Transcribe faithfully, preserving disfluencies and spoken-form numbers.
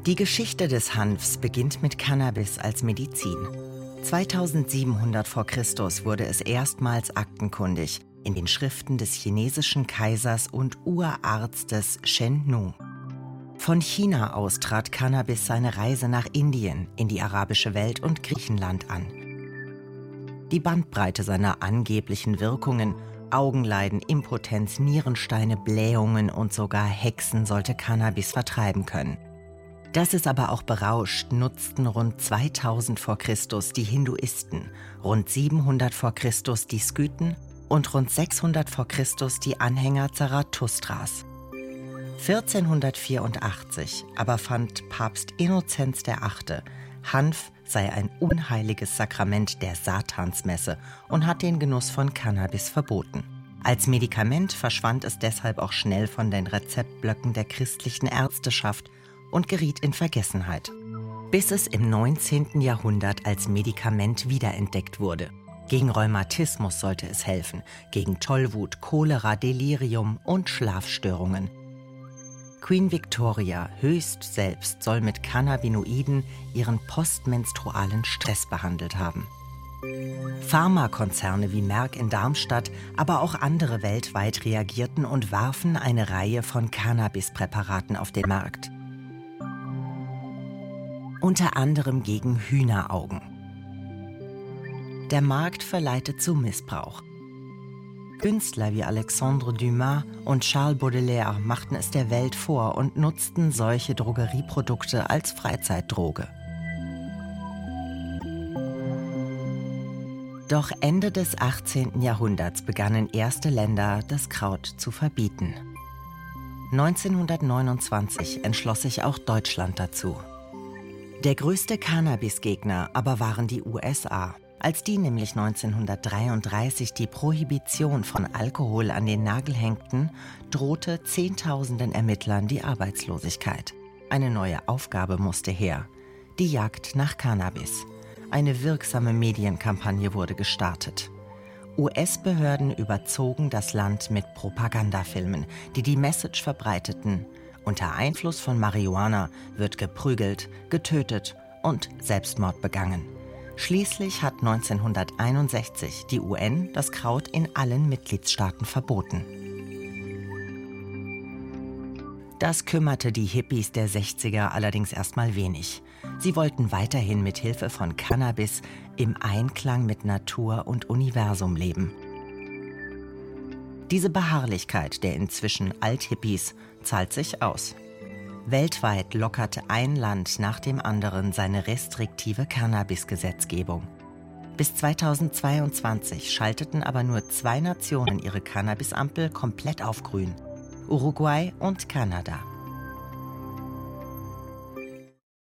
Die Geschichte des Hanfs beginnt mit Cannabis als Medizin. zweitausendsiebenhundert vor Christus wurde es erstmals aktenkundig in den Schriften des chinesischen Kaisers und Urarztes Shen Nung. Von China aus trat Cannabis seine Reise nach Indien, in die arabische Welt und Griechenland an. Die Bandbreite seiner angeblichen Wirkungen, Augenleiden, Impotenz, Nierensteine, Blähungen und sogar Hexen sollte Cannabis vertreiben können. Dass es aber auch berauscht, nutzten rund zweitausend vor Christus die Hinduisten, rund siebenhundert vor Christus die Skythen und rund sechshundert vor Christus die Anhänger Zarathustras. vierzehnhundertvierundachtzig aber fand Papst Innozenz der Achte, Hanf sei ein unheiliges Sakrament der Satansmesse und hat den Genuss von Cannabis verboten. Als Medikament verschwand es deshalb auch schnell von den Rezeptblöcken der christlichen Ärzteschaft und geriet in Vergessenheit, bis es im neunzehnten Jahrhundert als Medikament wiederentdeckt wurde. Gegen Rheumatismus sollte es helfen, gegen Tollwut, Cholera, Delirium und Schlafstörungen. Queen Victoria höchst selbst soll mit Cannabinoiden ihren postmenstrualen Stress behandelt haben. Pharmakonzerne wie Merck in Darmstadt, aber auch andere weltweit reagierten und warfen eine Reihe von Cannabispräparaten auf den Markt. Unter anderem gegen Hühneraugen. Der Markt verleitet zu Missbrauch. Künstler wie Alexandre Dumas und Charles Baudelaire machten es der Welt vor und nutzten solche Drogerieprodukte als Freizeitdroge. Doch Ende des achtzehnten Jahrhunderts begannen erste Länder, das Kraut zu verbieten. neunzehnhundertneunundzwanzig entschloss sich auch Deutschland dazu. Der größte Cannabis-Gegner aber waren die U S A. Als die nämlich neunzehnhundertdreiunddreißig die Prohibition von Alkohol an den Nagel hängten, drohte Zehntausenden Ermittlern die Arbeitslosigkeit. Eine neue Aufgabe musste her: die Jagd nach Cannabis. Eine wirksame Medienkampagne wurde gestartet. U S-Behörden überzogen das Land mit Propagandafilmen, die die Message verbreiteten: Unter Einfluss von Marihuana wird geprügelt, getötet und Selbstmord begangen. Schließlich hat neunzehnhunderteinundsechzig die U N das Kraut in allen Mitgliedstaaten verboten. Das kümmerte die Hippies der sechziger allerdings erstmal wenig. Sie wollten weiterhin mit Hilfe von Cannabis im Einklang mit Natur und Universum leben. Diese Beharrlichkeit der inzwischen Althippies zahlt sich aus. Weltweit lockerte ein Land nach dem anderen seine restriktive Cannabis-Gesetzgebung. Bis zweitausendzweiundzwanzig schalteten aber nur zwei Nationen ihre Cannabis-Ampel komplett auf grün: Uruguay und Kanada.